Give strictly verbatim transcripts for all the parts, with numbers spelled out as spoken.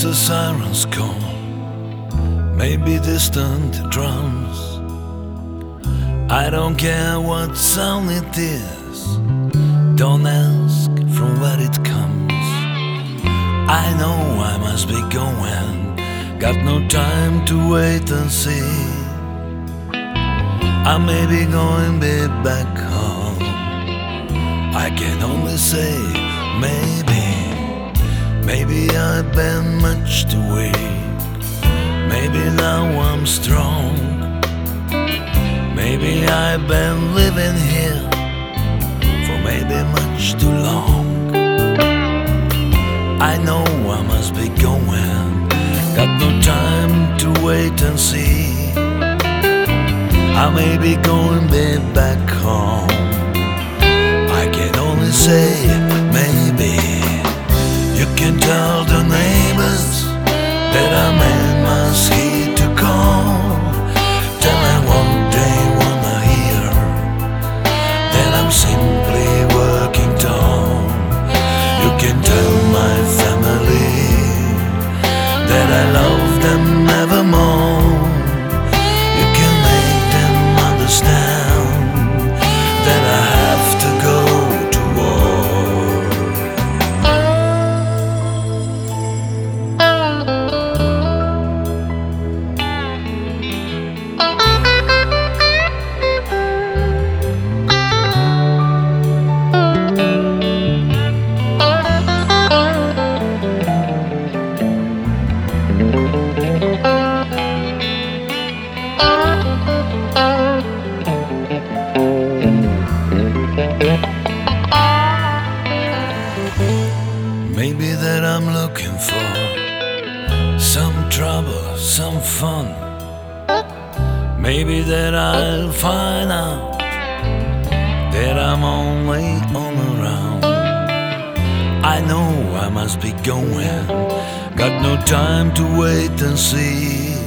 it's a siren's call, maybe distant drums. I don't care what sound it is, don't ask from where it comes. I know I must be going, got no time to wait and see. I may be going be back home, I can only say maybe. Maybe I've been much too weak, maybe now I'm strong. Maybe I've been living here for maybe much too long. I know I must be going, got no time to wait and see. I may be going be back home, I can only say maybe. You can tell the neighbors that I made my ski to call. Tell them one day wanna hear that I'm simply working tall. You can tell my family that I love them evermore. You can make them understand that I have to go to war. Maybe that I'm looking for some trouble, some fun. Maybe that I'll find out that I'm only on around. I know I must be going, got no time to wait and see.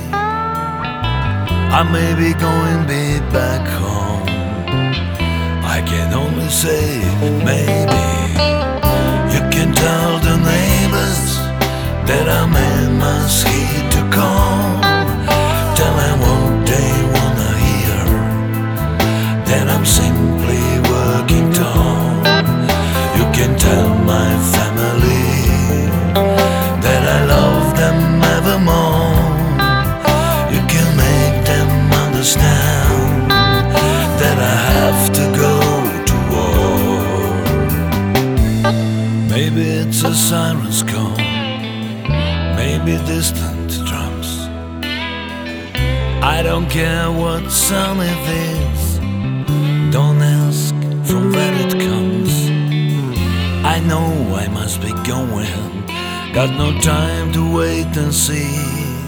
I may be going be back home, I can only say maybe. You can tell the neighbors that I made my ski to call. Tell them what they wanna hear, that I'm simply working tall. You can tell my family that I love them evermore. You can make them understand that I have to go to war. Maybe it's a siren's call, maybe distant drums. I don't care what sound it is, don't ask from where it comes. I know I must be going, got no time to wait and see.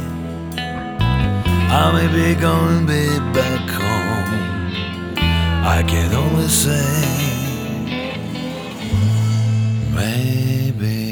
I may be going be back home, I can only say maybe.